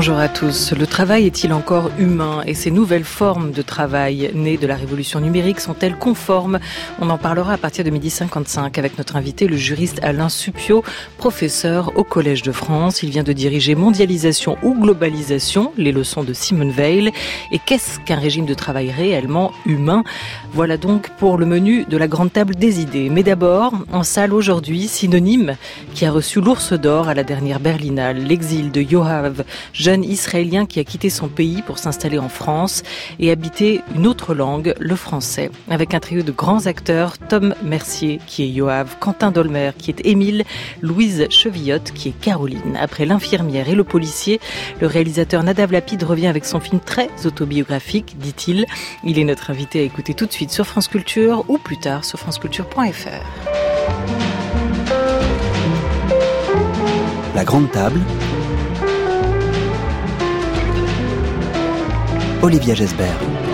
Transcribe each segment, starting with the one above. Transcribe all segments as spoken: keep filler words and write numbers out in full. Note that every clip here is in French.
Bonjour à tous. Le travail est-il encore humain et ces nouvelles formes de travail nées de la révolution numérique sont-elles conformes? On en parlera à partir de midi cinquante-cinq avec notre invité, le juriste Alain Suppiot, professeur au Collège de France. Il vient de diriger Mondialisation ou Globalisation, les leçons de Simone Veil. Et qu'est-ce qu'un régime de travail réellement humain? Voilà donc pour le menu de la grande table des idées. Mais d'abord, en salle aujourd'hui, Synonyme, qui a reçu l'Ours d'Or à la dernière Berlinale, l'exil de Yoav, jeune Israélien qui a quitté son pays pour s'installer en France et habiter une autre langue, le français. Avec un trio de grands acteurs, Tom Mercier qui est Yoav, Quentin Dolmer qui est Émile, Louise Chevillotte qui est Caroline. Après L'infirmière et le policier, le réalisateur Nadav Lapid revient avec son film très autobiographique, dit-il. Il est notre invité à écouter tout de suite sur France Culture ou plus tard sur franceculture point f r. La grande table. Olivia Gesbert.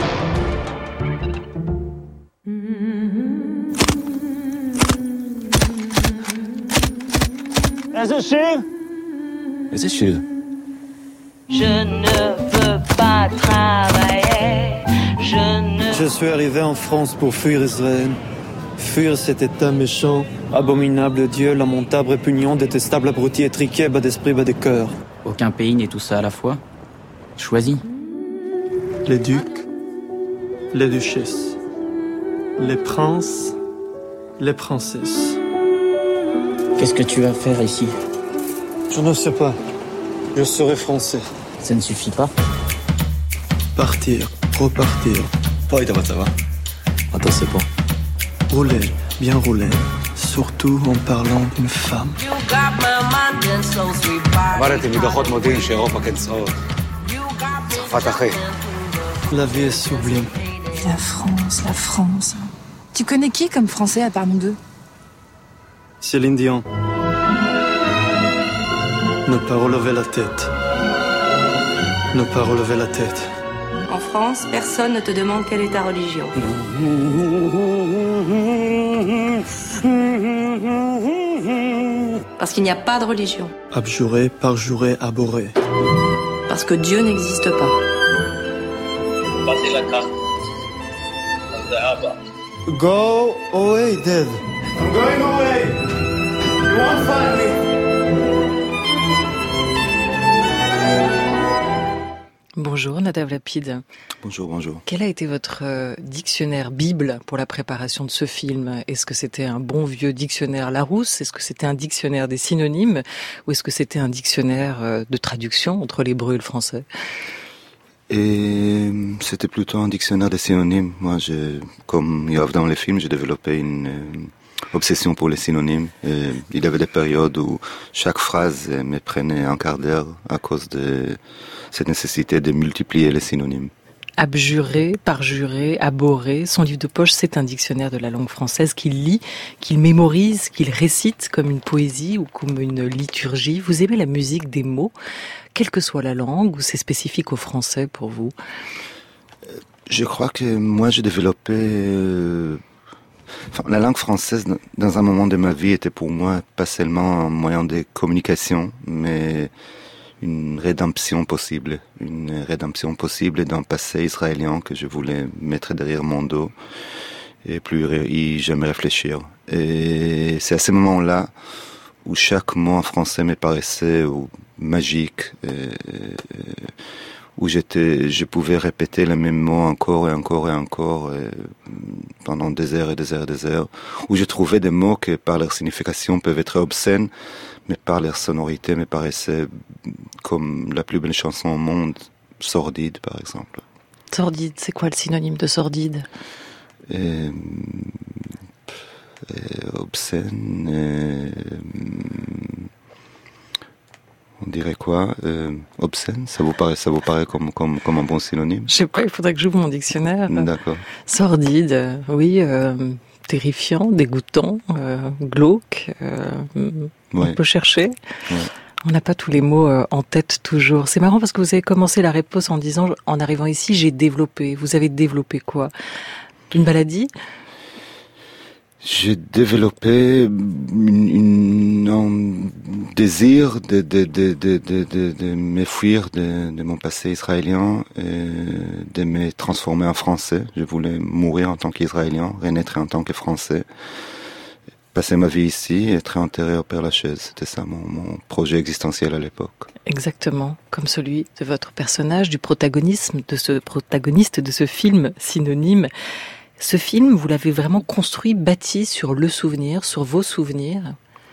Is it shoe? Is it shoe? Je ne veux pas travailler. Je ne... Je suis arrivé en France pour fuir Israël. Fuir cet état méchant, abominable Dieu, lamentable, répugnant, détestable, abruti, étriqué, bas d'esprit, bas de cœur. Aucun pays n'est tout ça à la fois. Choisis. Les ducs, les duchesses, les princes, les princesses. Qu'est-ce que tu vas faire ici? Je ne sais pas. Je serai français. Ça ne suffit pas. Partir, repartir. Poi dove ça va? Attends, c'est bon. Rouler, bien rouler. Surtout en parlant d'une femme. עברתי מדוחות מודיעין שאירופה כצרות. צרפת אחי. La vie est sublime. La France, la France. Tu connais qui comme français à part nous deux? Céline Dion. Ne pas relever la tête. Ne pas relever la tête. En France, personne ne te demande quelle est ta religion. Parce qu'il n'y a pas de religion. Abjurer, parjurer, abhorrer. Parce que Dieu n'existe pas. Go away, Dave. I'm going away. You won't find me. Bonjour Nadav Lapid. Bonjour, bonjour. Quel a été votre euh, dictionnaire Bible pour la préparation de ce film? Est-ce que c'était un bon vieux dictionnaire Larousse? Est-ce que c'était un dictionnaire des synonymes? Ou est-ce que c'était un dictionnaire euh, de traduction entre l'hébreu et le français? Et c'était plutôt un dictionnaire des synonymes. Moi, je, comme Yoav dans les films, j'ai développé une euh, obsession pour les synonymes. Et il y avait des périodes où chaque phrase me prenait un quart d'heure à cause de cette nécessité de multiplier les synonymes. Abjurer, parjurer, abhorrer. Son livre de poche, c'est un dictionnaire de la langue française qu'il lit, qu'il mémorise, qu'il récite comme une poésie ou comme une liturgie. Vous aimez la musique des mots, quelle que soit la langue, ou c'est spécifique au français pour vous? Je crois que moi, j'ai développé... Euh, enfin, la langue française, dans un moment de ma vie, était pour moi pas seulement un moyen de communication, mais une rédemption possible, une rédemption possible d'un passé israélien que je voulais mettre derrière mon dos et plus y jamais réfléchir. Et c'est à ce moment-là où chaque mot en français me paraissait ou magique, et, où j'étais, je pouvais répéter les mêmes mots encore et encore et encore et pendant des heures et des heures et des heures, où je trouvais des mots qui par leur signification peuvent être obscènes, mais par leur sonorité me paraissaient comme la plus belle chanson au monde, sordide par exemple. Sordide, c'est quoi le synonyme de sordide? et, et obscène, et, on dirait quoi euh, obscène, ça vous paraît, ça vous paraît comme, comme, comme un bon synonyme? Je sais pas, il faudrait que j'ouvre mon dictionnaire. D'accord. Sordide, euh, oui, euh, terrifiant, dégoûtant, euh, glauque, euh, ouais. On peut chercher. Ouais. On n'a pas tous les mots euh, en tête toujours. C'est marrant parce que vous avez commencé la réponse en disant, en arrivant ici, j'ai développé. Vous avez développé quoi? Une maladie? J'ai développé une, une, un désir de, de, de, de, de, de, de me fuir de, de mon passé israélien et de me transformer en français. Je voulais mourir en tant qu'israélien, renaître en tant que français, passer ma vie ici et être enterré au Père-Lachaise. C'était ça mon, mon projet existentiel à l'époque. Exactement, comme celui de votre personnage, du protagonisme, de ce protagoniste de ce film synonyme. Ce film, vous l'avez vraiment construit, bâti sur le souvenir, sur vos souvenirs?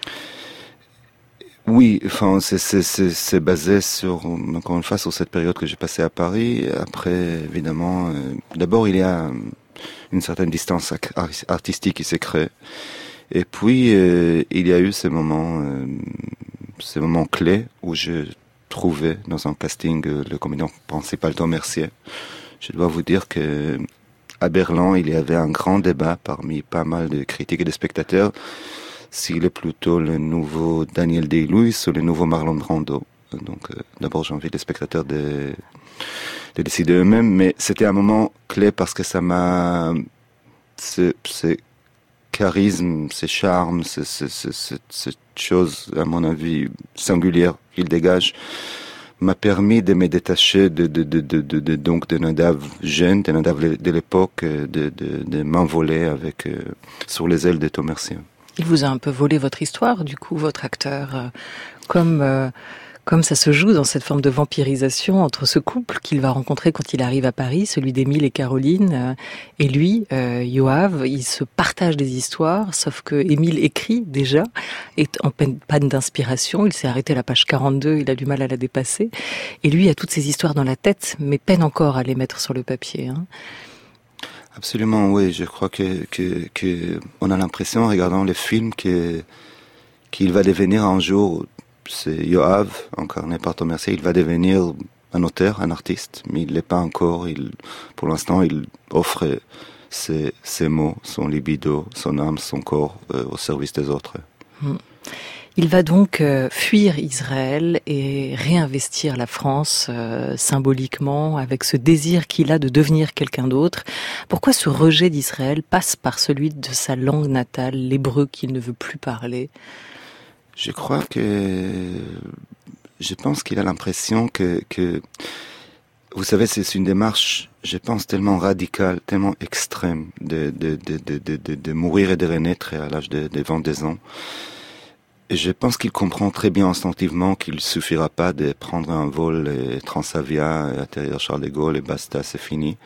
Oui, enfin, c'est, c'est, c'est, c'est basé sur, encore une fois, sur cette période que j'ai passée à Paris. Après, évidemment, euh, d'abord, il y a une certaine distance artistique qui s'est créée. Et puis, euh, il y a eu ces moments, euh, ces moments clés où je trouvais dans un casting euh, le comédien principal Tom Mercier. Je dois vous dire que à Berlin, il y avait un grand débat parmi pas mal de critiques et de spectateurs s'il est plutôt le nouveau Daniel Day-Lewis ou le nouveau Marlon Brando. Donc, euh, d'abord, j'invite les spectateurs de, de décider eux-mêmes, mais c'était un moment clé parce que ça m'a... Ce, ce charisme, ce charme, ce, ce, ce, ce, cette chose, à mon avis, singulière qu'il dégage, m'a permis de me détacher de, de, de, de, de, de donc de Nadav jeune, de Nadav de l'époque, de, de, de m'envoler avec, euh, sur les ailes de Tom Mercier. Il vous a un peu volé votre histoire, du coup, votre acteur, euh, comme, euh, comme ça se joue dans cette forme de vampirisation entre ce couple qu'il va rencontrer quand il arrive à Paris, celui d'Émile et Caroline, euh, et lui, euh, Yoav. Ils se partagent des histoires, sauf que Émile écrit déjà, est en peine, panne d'inspiration, il s'est arrêté à la page quarante-deux, il a du mal à la dépasser, et lui a toutes ces histoires dans la tête, mais peine encore à les mettre sur le papier, hein. Absolument, oui. Je crois que, que, que on a l'impression, en regardant le film, que, qu'il va devenir un jour, c'est Yoav, incarné par Tom Mercier, il va devenir un auteur, un artiste, mais il l'est pas encore. Il, pour l'instant, il offre ses, ses mots, son libido, son âme, son corps euh, au service des autres. Mmh. Il va donc euh, fuir Israël et réinvestir la France euh, symboliquement avec ce désir qu'il a de devenir quelqu'un d'autre. Pourquoi ce rejet d'Israël passe par celui de sa langue natale, l'hébreu qu'il ne veut plus parler? Je crois que... Je pense qu'il a l'impression que... que vous savez, c'est une démarche, je pense, tellement radicale, tellement extrême de, de, de, de, de, de, de mourir et de renaître à l'âge de, de vingt-deux ans. Et je pense qu'il comprend très bien instinctivement qu'il suffira pas de prendre un vol et Transavia et atterrir Charles de Gaulle et basta, c'est fini.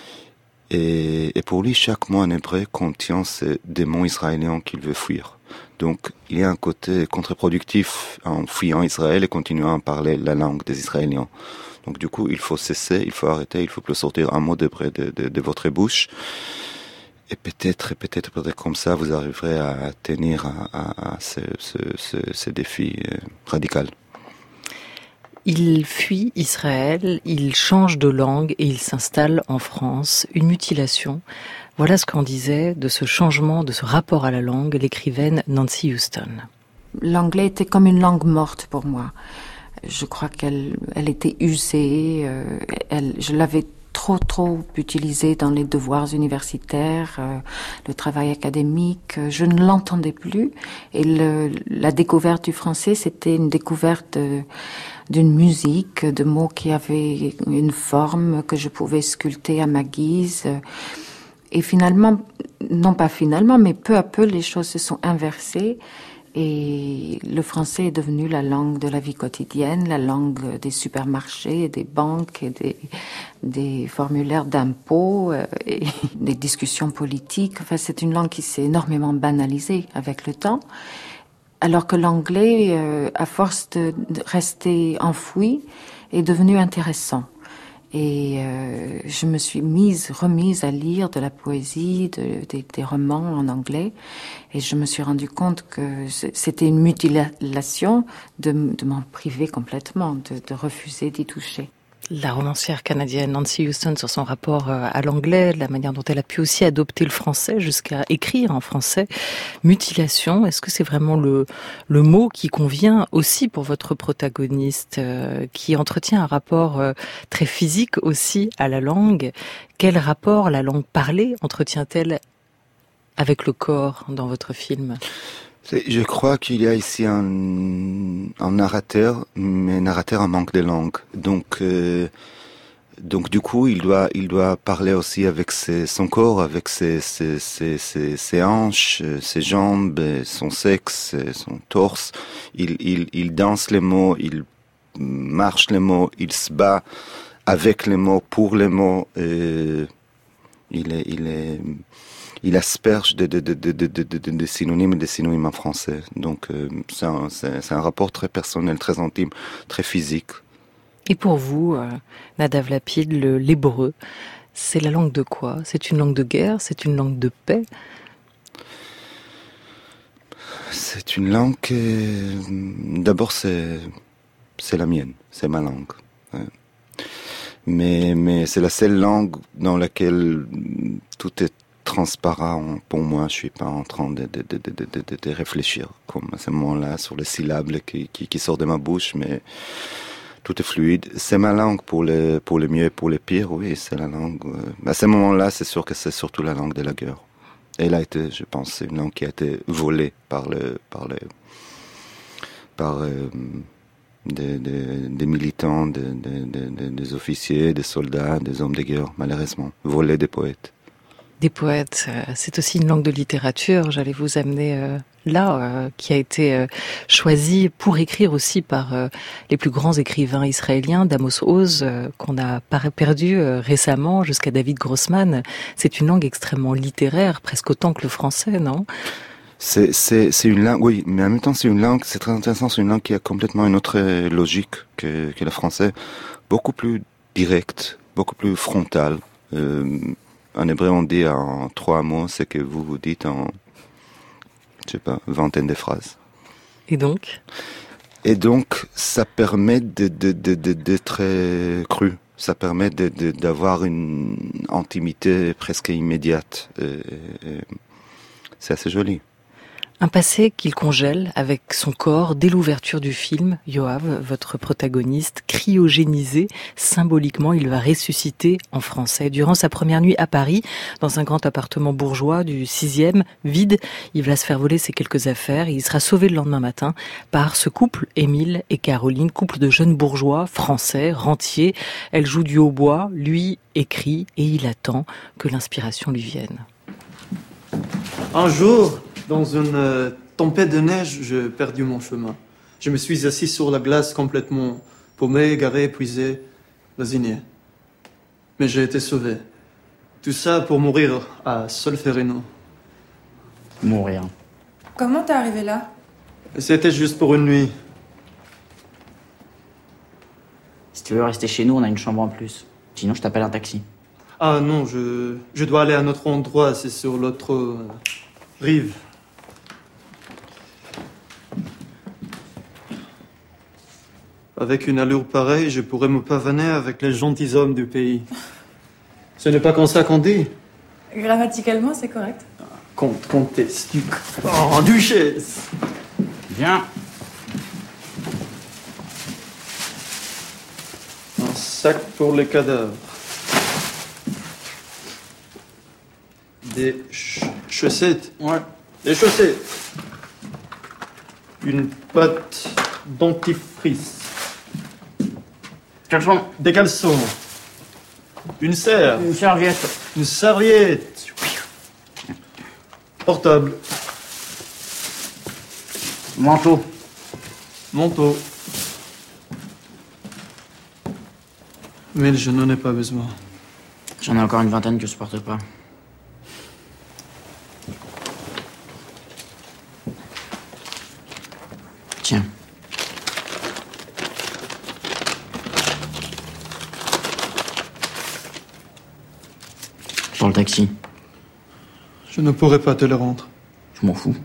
Et, et pour lui, chaque mot en hébreu contient ces démons israéliens qu'il veut fuir. Donc, il y a un côté contre-productif en fuyant Israël et continuant à parler la langue des Israéliens. Donc, du coup, il faut cesser, il faut arrêter, il faut plus sortir un mot d'hébreu de, de, de votre bouche. Et peut-être, peut-être, peut-être comme ça, vous arriverez à tenir à, à, à ce, ce, ce, ce défi euh, radical. Il fuit Israël, il change de langue et il s'installe en France. Une mutilation. Voilà ce qu'on disait de ce changement, de ce rapport à la langue, l'écrivaine Nancy Houston. L'anglais était comme une langue morte pour moi. Je crois qu'elle elle était usée. Euh, elle, je l'avais trop trop utilisé dans les devoirs universitaires, euh, le travail académique. Je ne l'entendais plus. Et le, la découverte du français, c'était une découverte de, d'une musique, de mots qui avaient une forme que je pouvais sculpter à ma guise. Et finalement, non pas finalement, mais peu à peu, les choses se sont inversées. Et le français est devenu la langue de la vie quotidienne, la langue des supermarchés, des banques, et des, des formulaires d'impôts, euh, et des discussions politiques. Enfin, c'est une langue qui s'est énormément banalisée avec le temps. Alors que l'anglais, euh, à force de, de rester enfoui, est devenu intéressant. Et euh, je me suis mise, remise à lire de la poésie, de, de, des romans en anglais, et je me suis rendu compte que c'était une mutilation de, de m'en priver complètement, de, de refuser d'y toucher. La romancière canadienne Nancy Houston sur son rapport à l'anglais, la manière dont elle a pu aussi adopter le français jusqu'à écrire en français. Mutilation, est-ce que c'est vraiment le, le mot qui convient aussi pour votre protagoniste, euh, qui entretient un rapport euh, très physique aussi à la langue? Quel rapport la langue parlée entretient-elle avec le corps dans votre film? Je crois qu'il y a ici un, un narrateur, mais un narrateur en manque de langue. Donc, euh, donc du coup, il doit, il doit parler aussi avec ses, son corps, avec ses, ses, ses, ses, ses hanches, ses jambes, son sexe, son torse. Il, il, il danse les mots, il marche les mots, il se bat avec les mots, pour les mots. Et il est, il est, il asperge de, de, de, de, de, de, de, de synonymes et de synonymes en français. Donc, euh, c'est, un, c'est, c'est un rapport très personnel, très intime, très physique. Et pour vous, euh, Nadav Lapid, le, l'hébreu, c'est la langue de quoi? C'est une langue de guerre? C'est une langue de paix? C'est une langue que, d'abord, c'est, c'est la mienne, c'est ma langue. Ouais. Mais, mais c'est la seule langue dans laquelle tout est transparent pour moi. Je suis pas en train de, de, de, de, de, de réfléchir comme à ce moment-là sur les syllabes qui, qui, qui sortent de ma bouche, mais tout est fluide. C'est ma langue pour le, pour le mieux et pour le pire, oui, c'est la langue. À ce moment-là, c'est sûr que c'est surtout la langue de la guerre. Elle a été, je pense, une langue qui a été volée par le, par le, par euh, des, des, des militants, des, des, des, des officiers, des soldats, des hommes de guerre, malheureusement, volée des poètes. Des poètes, c'est aussi une langue de littérature. J'allais vous amener euh, là, euh, qui a été euh, choisie pour écrire aussi par euh, les plus grands écrivains israéliens, d'Amos Oz, euh, qu'on a perdu euh, récemment, jusqu'à David Grossman. C'est une langue extrêmement littéraire, presque autant que le français, non? C'est, c'est, c'est une langue, oui, mais en même temps, c'est une langue, c'est très intéressant, c'est une langue qui a complètement une autre logique que, que le français, beaucoup plus directe, beaucoup plus frontale. Euh, En hébreu, on dit en trois mots ce que vous vous dites en, je sais pas, vingtaine de phrases. Et donc? Et donc, ça permet de, de, de, de, d'être cru. Ça permet de, de, d'avoir une intimité presque immédiate. Et, et c'est assez joli. Un passé qu'il congèle avec son corps dès l'ouverture du film. Yoav, votre protagoniste, cryogénisé, symboliquement, il va ressusciter en français. Durant sa première nuit à Paris, dans un grand appartement bourgeois du sixième, vide, il va se faire voler ses quelques affaires et il sera sauvé le lendemain matin par ce couple, Émile et Caroline, couple de jeunes bourgeois français, rentiers. Elle joue du hautbois, lui écrit et il attend que l'inspiration lui vienne. Un jour, dans une euh, tempête de neige, j'ai perdu mon chemin. Je me suis assis sur la glace complètement paumé, égaré, épuisé, résigné. Mais j'ai été sauvé. Tout ça pour mourir à Solferino. Mourir. Comment t'es arrivé là? C'était juste pour une nuit. Si tu veux rester chez nous, on a une chambre en plus. Sinon, je t'appelle un taxi. Ah non, je, je dois aller à un autre endroit, c'est sur l'autre euh, rive. Avec une allure pareille, je pourrais me pavaner avec les gentilshommes du pays. Ce n'est pas comme ça qu'on dit. Grammaticalement, c'est correct. Comte, comtesse, duc, oh, duchesse. Viens. Un sac pour les cadavres. Des ch- chaussettes. Ouais. Des chaussettes. Une pâte dentifrice. Caleçon. Des caleçons. Une serre. Une serviette. Une serviette. Portable. Manteau. Manteau. Mais je n'en ai pas besoin. J'en ai encore une vingtaine que je supporte pas. Tiens. Pour le taxi. Je ne pourrai pas te le rendre. Je m'en fous.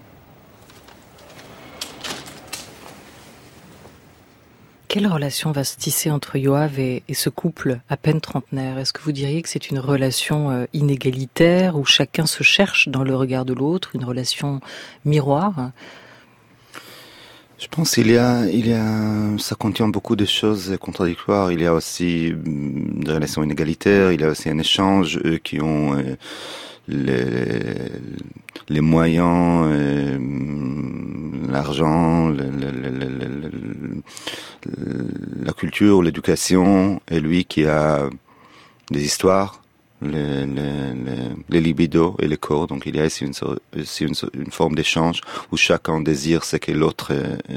Quelle relation va se tisser entre Yoav et, et ce couple à peine trentenaire? Est-ce que vous diriez que c'est une relation euh, inégalitaire où chacun se cherche dans le regard de l'autre, une relation miroir? Je pense qu'il y a, il y a, ça contient beaucoup de choses contradictoires. Il y a aussi des relations inégalitaires, il y a aussi un échange, eux qui ont, euh, les, les moyens, euh, l'argent, le, le, le, le, le, la culture, l'éducation, et lui qui a des histoires, les, les, les, les libidos et les corps. Donc il y a ici une, ici une, une forme d'échange où chacun désire ce que l'autre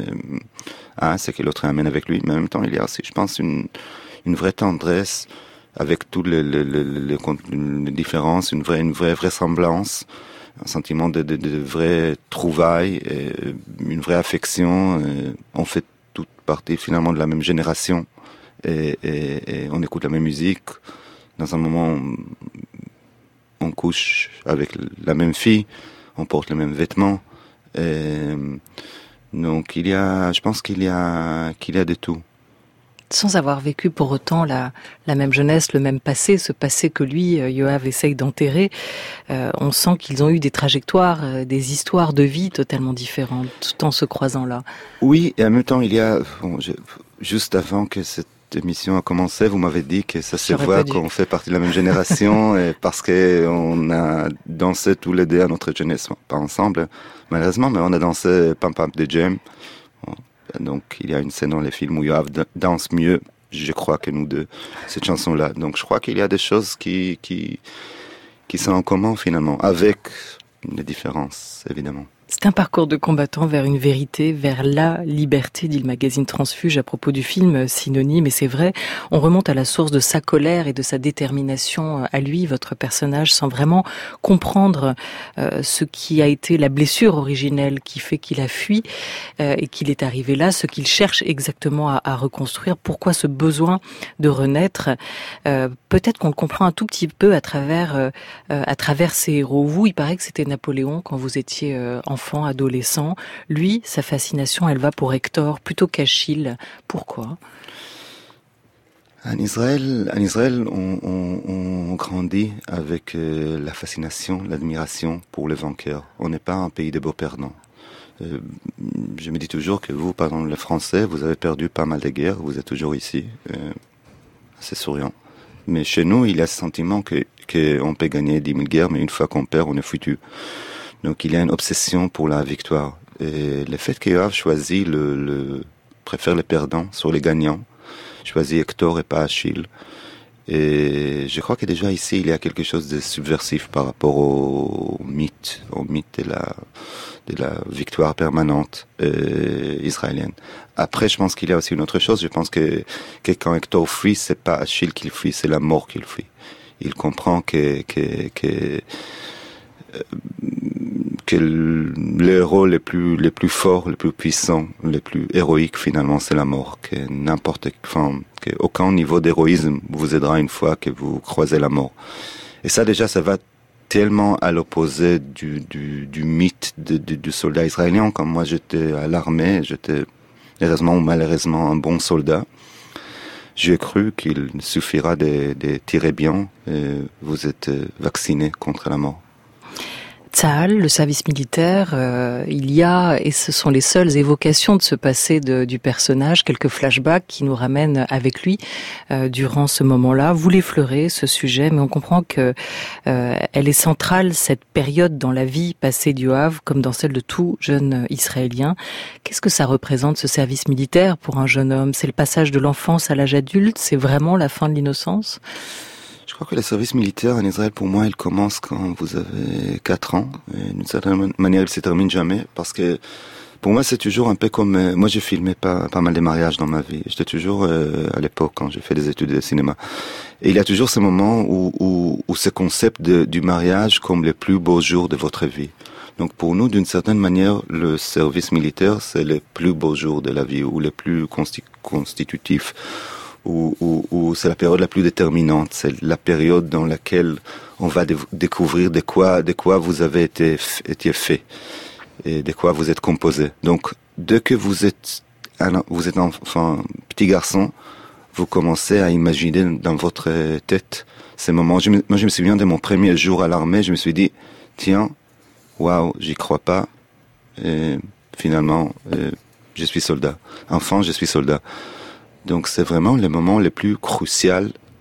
a, ce que l'autre amène avec lui. Mais en même temps, il y a aussi, je pense, une, une vraie tendresse avec toutes les, les, les, les, les différences, une vraie, une vraie vraisemblance, un sentiment de, de, de vraie trouvaille, et une vraie affection. Et on fait toute partie finalement de la même génération et, et, et on écoute la même musique. Dans un moment, on couche avec la même fille, on porte les mêmes vêtements. Et donc il y a, je pense qu'il y a, qu'il y a de tout. Sans avoir vécu pour autant la, la même jeunesse, le même passé, ce passé que lui, Yoav, essaye d'enterrer, euh, on sent qu'ils ont eu des trajectoires, euh, des histoires de vie totalement différentes, tout en se croisant là. Oui, et en même temps, il y a, bon, je, juste avant que cette émission a commencé, vous m'avez dit que ça se voit qu'on fait partie de la même génération, et parce que on a dansé tous les deux à notre jeunesse, pas ensemble, malheureusement, mais on a dansé Pam Pam de Jem. Donc, il y a une scène dans les films où Yoav danse mieux, je crois, que nous deux, cette chanson-là. Donc, je crois qu'il y a des choses qui, qui, qui sont en commun, finalement, avec des différences, évidemment. C'est un parcours de combattant vers une vérité, vers la liberté, dit le magazine Transfuge à propos du film Synonyme. Et c'est vrai, on remonte à la source de sa colère et de sa détermination à lui, votre personnage, sans vraiment comprendre euh, ce qui a été la blessure originelle qui fait qu'il a fui euh, et qu'il est arrivé là, ce qu'il cherche exactement à, à reconstruire. Pourquoi ce besoin de renaître euh, peut-être qu'on le comprend un tout petit peu à travers, euh, à travers ses héros. Vous, il paraît que c'était Napoléon quand vous étiez euh, enfant. Enfant, adolescent. Lui, sa fascination, elle va pour Hector plutôt qu'Achille. Pourquoi ? En Israël, en Israël, on, on, on grandit avec euh, la fascination, l'admiration pour les vainqueurs. On n'est pas un pays de beaux perdants. Euh, je me dis toujours que vous, par exemple, les Français, vous avez perdu pas mal de guerres. Vous êtes toujours ici, euh, assez souriant. Mais chez nous, il y a ce sentiment que qu'on peut gagner dix mille guerres, mais une fois qu'on perd, on est foutu. Donc il y a une obsession pour la victoire. Et le fait que Yoav choisit le, le, préfère les perdants sur les gagnants, choisit Hector et pas Achille. Et je crois que déjà ici, il y a quelque chose de subversif par rapport au mythe, au mythe de la, de la victoire permanente euh, israélienne. Après, je pense qu'il y a aussi une autre chose. Je pense que, que quand Hector fuit, c'est pas Achille qu'il fuit, c'est la mort qu'il fuit. Il comprend que, que, que que le héros le plus, le plus fort, le plus puissant, le plus héroïque finalement, c'est la mort. Que n'importe, enfin, que aucun niveau d'héroïsme vous aidera une fois que vous croisez la mort. Et ça déjà, ça va tellement à l'opposé du, du, du mythe de, de, du soldat israélien. Comme moi, j'étais à l'armée, j'étais heureusement ou malheureusement un bon soldat. J'ai cru qu'il suffira de, de tirer bien et vous êtes vacciné contre la mort. Tzahal, le service militaire, euh, il y a, et ce sont les seules évocations de ce passé de, du personnage, quelques flashbacks qui nous ramènent avec lui euh, durant ce moment-là. Vous l'effleurez, ce sujet, mais on comprend que euh, elle est centrale, cette période dans la vie passée du Yoav, comme dans celle de tout jeune Israélien. Qu'est-ce que ça représente, ce service militaire, pour un jeune homme ? C'est le passage de l'enfance à l'âge adulte ? C'est vraiment la fin de l'innocence ? Je crois que le service militaire en Israël, pour moi, il commence quand vous avez quatre ans. Et d'une certaine manière, il se termine jamais. Parce que, pour moi, c'est toujours un peu comme... Euh, moi, j'ai filmé pas, pas mal de mariages dans ma vie. J'étais toujours, euh, à l'époque, quand j'ai fait des études de cinéma. Et il y a toujours ce moment où, où, où ce concept de, du mariage comme le plus beau jour de votre vie. Donc, pour nous, d'une certaine manière, le service militaire, c'est le plus beau jour de la vie, ou le plus consti- constitutif. Où, où, où c'est la période la plus déterminante, c'est la période dans laquelle on va de, découvrir de quoi, de quoi vous avez été, été fait et de quoi vous êtes composé. Donc, dès que vous êtes un, vous êtes enfin petit garçon, vous commencez à imaginer dans votre tête ces moments. Je me, moi, je me souviens de mon premier jour à l'armée, je me suis dit, tiens, waouh, j'y crois pas. Et finalement, euh, je suis soldat. Enfin, je suis soldat. Donc c'est vraiment le moment le plus crucial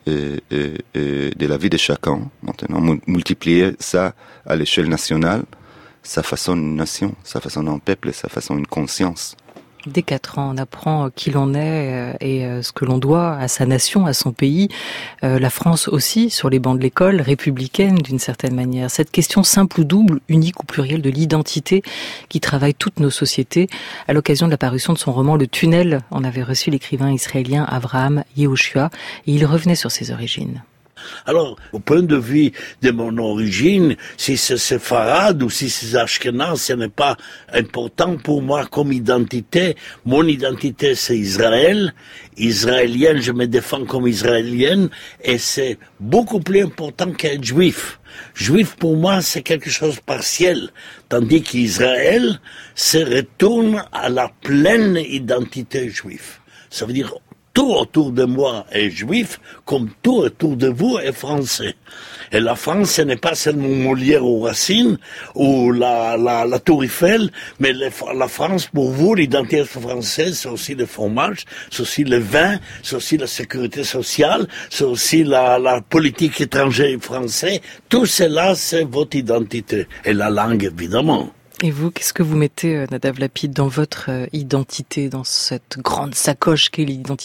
et, et, et de la vie de chacun. Maintenant, multiplier ça à l'échelle nationale, ça façonne une nation, ça façonne un peuple, ça façonne une conscience. Dès quatre ans, on apprend qui l'on est et ce que l'on doit à sa nation, à son pays. Euh, la France aussi, sur les bancs de l'école, républicaine d'une certaine manière. Cette question simple ou double, unique ou plurielle de l'identité qui travaille toutes nos sociétés. À l'occasion de la parution de son roman Le Tunnel, on avait reçu l'écrivain israélien Avraham Yehoshua et il revenait sur ses origines. Alors, au point de vue de mon origine, si c'est séfarade ou si c'est ashkénaze, ce n'est pas important pour moi comme identité. Mon identité, c'est Israël. Israélienne, je me défends comme israélienne et c'est beaucoup plus important qu'être juif. Juif, pour moi, c'est quelque chose de partiel, tandis qu'Israël se retourne à la pleine identité juive. Ça veut dire tout autour de moi est juif, comme tout autour de vous est français. Et la France, ce n'est pas seulement Molière ou Racine, ou la, la, la Tour Eiffel, mais les, la France, pour vous, l'identité française, c'est aussi le fromage, c'est aussi le vin, c'est aussi la sécurité sociale, c'est aussi la, la politique étrangère française. Tout cela, c'est votre identité. Et la langue, évidemment. Et vous, qu'est-ce que vous mettez, Nadav Lapid, dans votre identité, dans cette grande sacoche qu'est l'identité ?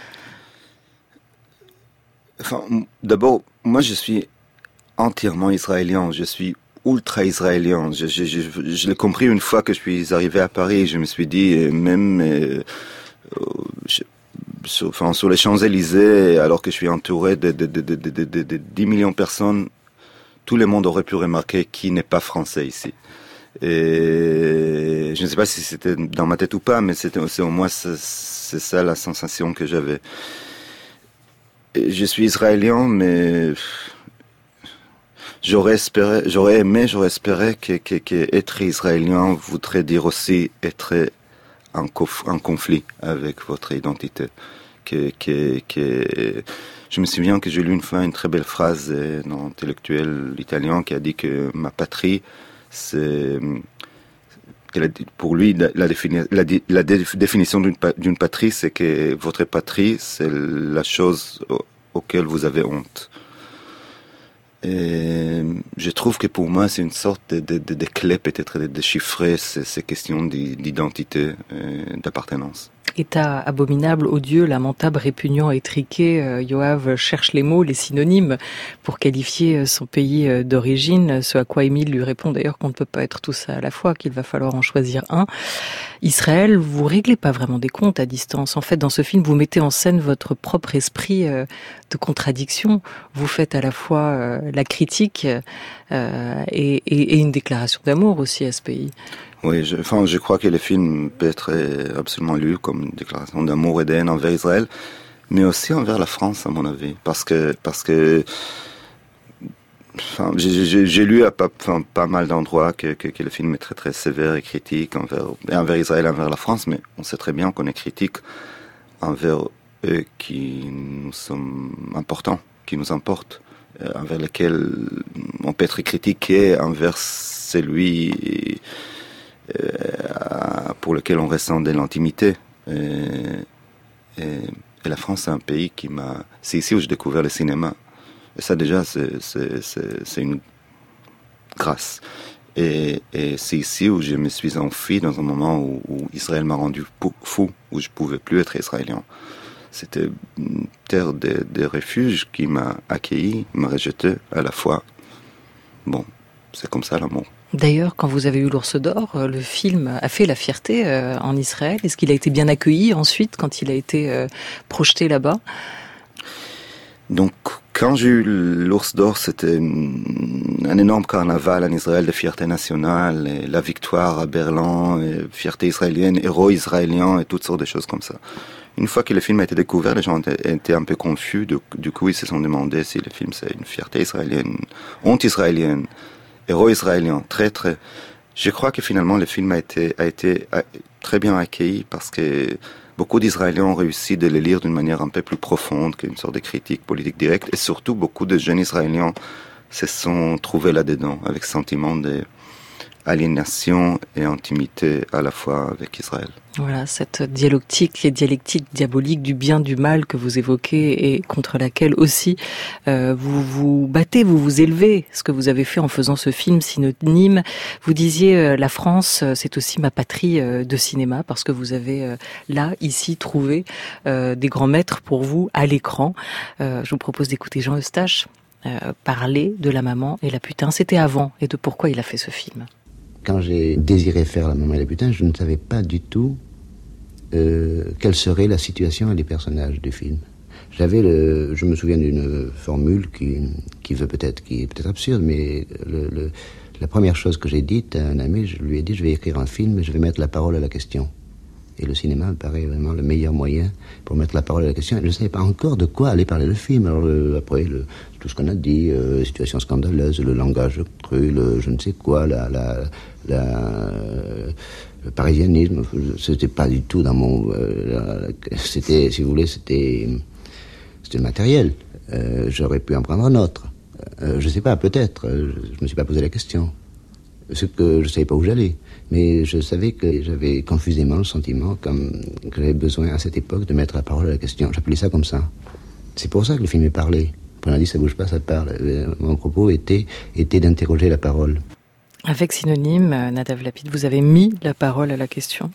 Enfin, d'abord, moi je suis entièrement israélien, je suis ultra-israélien. Je, je, je, je l'ai compris une fois que je suis arrivé à Paris, je me suis dit, même euh, je, sur, enfin, sur les Champs-Élysées, alors que je suis entouré de, de, de, de, de, de, de dix millions de personnes, tout le monde aurait pu remarquer qui n'est pas français ici. Et je ne sais pas si c'était dans ma tête ou pas, mais c'était, c'est au moins c'est, c'est ça la sensation que j'avais. Et je suis israélien, mais j'aurais espéré, j'aurais aimé, j'aurais espéré que, que, que être israélien voudrait dire aussi être en, conf, en conflit avec votre identité. Que, que, que, je me souviens que j'ai lu une fois une très belle phrase d'un intellectuel italien qui a dit que ma patrie, c'est, pour lui, la, la, défini, la, la définition d'une, d'une patrie, c'est que votre patrie, c'est la chose au, auquel vous avez honte. Et je trouve que pour moi, c'est une sorte de, de, de, de clé peut-être de déchiffrer ces, ces questions d'identité et d'appartenance. État abominable, odieux, lamentable, répugnant, étriqué, euh, Yoav cherche les mots, les synonymes pour qualifier son pays d'origine, ce à quoi Émile lui répond d'ailleurs qu'on ne peut pas être tout ça à la fois, qu'il va falloir en choisir un. Israël, vous réglez pas vraiment des comptes à distance. En fait, dans ce film, vous mettez en scène votre propre esprit euh, de contradiction. Vous faites à la fois euh, la critique euh, et, et, et une déclaration d'amour aussi à ce pays. Oui, je, enfin, je crois que le film peut être absolument lu comme une déclaration d'amour et de haine envers Israël, mais aussi envers la France, à mon avis, parce que, parce que, enfin, j'ai, j'ai, j'ai lu à pas, enfin, pas mal d'endroits que, que, que le film est très très sévère et critique envers, envers Israël, envers la France, mais on sait très bien qu'on est critique envers eux qui nous sont importants, qui nous importent, euh, envers lesquels on peut être critiqué envers celui Euh, pour lequel on ressent de l'intimité. Et, et, et la France, c'est un pays qui m'a... C'est ici où j'ai découvert le cinéma. Et ça, déjà, c'est, c'est, c'est, c'est une grâce. Et, et c'est ici où je me suis enfui dans un moment où, où Israël m'a rendu fou, où je ne pouvais plus être israélien. C'était une terre de, de refuge qui m'a accueilli, m'a rejeté à la fois. Bon, c'est comme ça l'amour. D'ailleurs, quand vous avez eu l'Ours d'Or, le film a fait la fierté euh, en Israël. Est-ce qu'il a été bien accueilli ensuite, quand il a été euh, projeté là-bas ? Donc, quand j'ai eu l'Ours d'Or, c'était un énorme carnaval en Israël de fierté nationale, et la victoire à Berlin, et fierté israélienne, héros israéliens et toutes sortes de choses comme ça. Une fois que le film a été découvert, les gens étaient un peu confus. Du, du coup, ils se sont demandé si le film c'est une fierté israélienne, honte israélienne, héros israélien, très très. Je crois que finalement le film a été a été a, très bien accueilli parce que beaucoup d'Israéliens ont réussi de le lire d'une manière un peu plus profonde qu'une sorte de critique politique directe, et surtout beaucoup de jeunes Israéliens se sont trouvés là-dedans avec sentiment de aliénation et intimité à la fois avec Israël. Voilà, cette dialectique, les dialectiques diaboliques du bien, du mal que vous évoquez et contre laquelle aussi euh, vous vous battez, vous vous élevez, ce que vous avez fait en faisant ce film Synonyme. Vous disiez euh, la France, c'est aussi ma patrie euh, de cinéma parce que vous avez euh, là, ici, trouvé euh, des grands maîtres pour vous à l'écran. Euh, je vous propose d'écouter Jean Eustache euh, parler de La Maman et la Putain. C'était avant et de pourquoi il a fait ce film. Quand j'ai désiré faire La Maman et la Putain, je ne savais pas du tout euh, quelle serait la situation et les personnages du film. J'avais le, je me souviens d'une formule qui, qui veut peut-être, qui est peut-être absurde, mais le, le, la première chose que j'ai dite à un ami, je lui ai dit, je vais écrire un film et je vais mettre la parole à la question. Et le cinéma me paraît vraiment le meilleur moyen pour mettre la parole à la question. Et je ne savais pas encore de quoi allait parler le film. Alors le, après, le, tout ce qu'on a dit, euh, situation scandaleuse, le langage cru, le je ne sais quoi, la, la, la, le parisianisme, c'était pas du tout dans mon... Euh, la, c'était, si vous voulez, c'était, c'était le matériel. Euh, j'aurais pu en prendre un autre. Euh, je ne sais pas, peut-être. Je ne me suis pas posé la question. Ce que je ne savais pas où j'allais. Mais je savais que j'avais confusément le sentiment comme, que j'avais besoin à cette époque de mettre la parole à la question. J'appelais ça comme ça. C'est pour ça que le film est parlé. On a dit ça bouge pas, ça parle. Mon propos était, était d'interroger la parole. Avec Synonyme, Nadav Lapid, vous avez mis la parole à la question.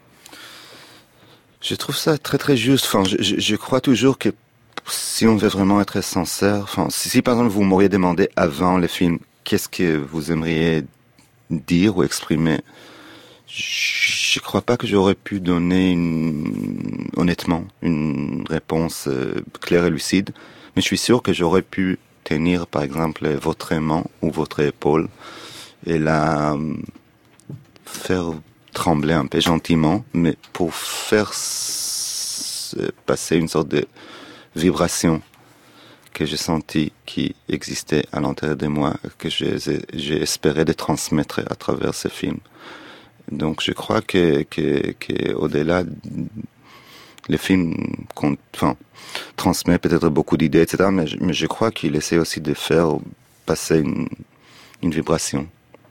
Je trouve ça très très juste. Enfin, je, je, je crois toujours que si on veut vraiment être sincère, enfin, si, si par exemple vous m'auriez demandé avant le film, qu'est-ce que vous aimeriez dire ou exprimer, je ne crois pas que j'aurais pu donner une, honnêtement une réponse euh, claire et lucide, mais je suis sûr que j'aurais pu tenir par exemple votre main ou votre épaule et la faire trembler un peu gentiment, mais pour faire passer une sorte de vibration que j'ai senti qui existait à l'intérieur de moi, que j'ai, j'ai espéré de transmettre à travers ce film. Donc je crois que, que, que au-delà, le film enfin, transmet peut-être beaucoup d'idées, et cetera, mais je, mais je crois qu'il essaie aussi de faire passer une, une vibration.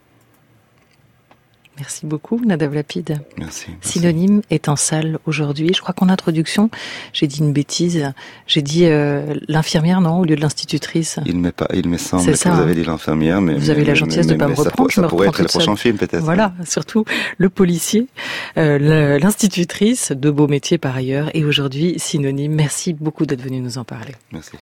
Merci beaucoup, Nadav Lapid. Merci, merci. Synonyme est en salle aujourd'hui. Je crois qu'en introduction, j'ai dit une bêtise. J'ai dit euh, l'infirmière, non, au lieu de l'institutrice. Il me, pas, il me semble C'est que ça, vous hein. avez dit l'infirmière, mais... Vous avez mais, la gentillesse mais, de ne pas mais me reprendre. Ça, ça me pourrait être le toute prochain seule. film, peut-être. Voilà, surtout le policier, euh, l'institutrice, de beaux métiers par ailleurs. Et aujourd'hui, Synonyme. Merci beaucoup d'être venu nous en parler. Merci.